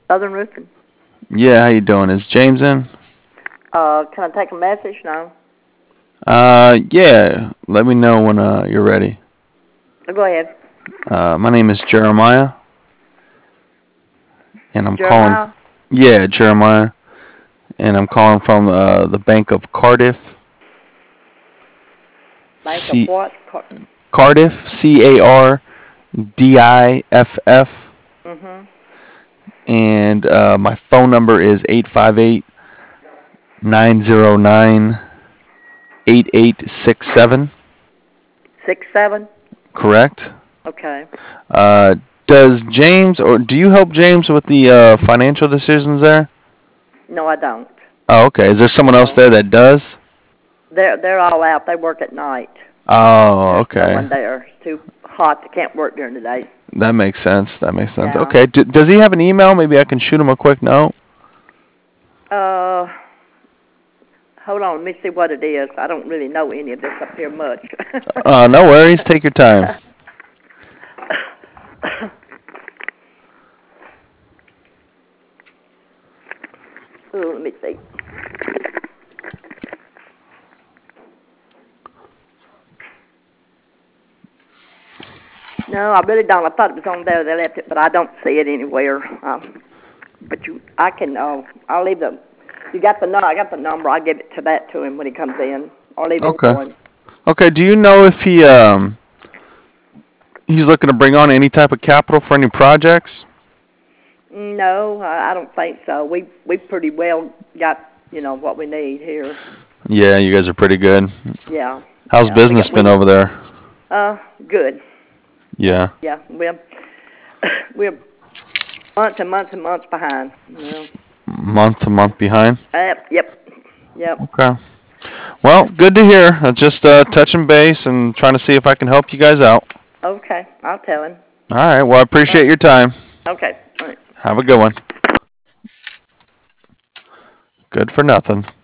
Southern Roofing. Yeah, how you doing? Is James in? Can I take a message? No. Yeah. Let me know when you're ready. Go ahead. My name is Jeremiah, and I'm calling. Jeremiah? Yeah, Jeremiah, and I'm calling from the Bank of Cardiff. Bank of C what? Cardiff, Cardiff, Mm-hmm. and my phone number is 858-909-8867. 6-7? Correct. Okay. Uh, does James or do you help James with the financial decisions there? No, I don't. Oh, okay. Is there someone else No. there that does? They're all out. They work at night. Oh, There's no okay. one there. It's too hot. They can't work during the day. That makes sense. That makes sense. Yeah. Okay. Does he have an email? Maybe I can shoot him a quick note. Uh, Hold on. Let me see what it is. I don't really know any of this up here much. No worries. Take your time. Ooh, let me see. No, I really don't. I thought it was on there. They left it, but I don't see it anywhere. But I can. I'll leave the. You got the I got the number. I'll give it to that to him when he comes in. I'll leave it Okay. for him. Okay. Do you know if he's looking to bring on any type of capital for any projects? No, I don't think so. We pretty well got what we need here. Yeah, you guys are pretty good. Yeah, How's yeah. business been over there? Good. Yeah. Yeah, we're months and months and months behind. Month to month behind? Yep. Okay. Well, good to hear. Just touching base and trying to see if I can help you guys out. Okay, I'll tell him. All right. Well, I appreciate your time. Okay. All right. Have a good one. Good for nothing.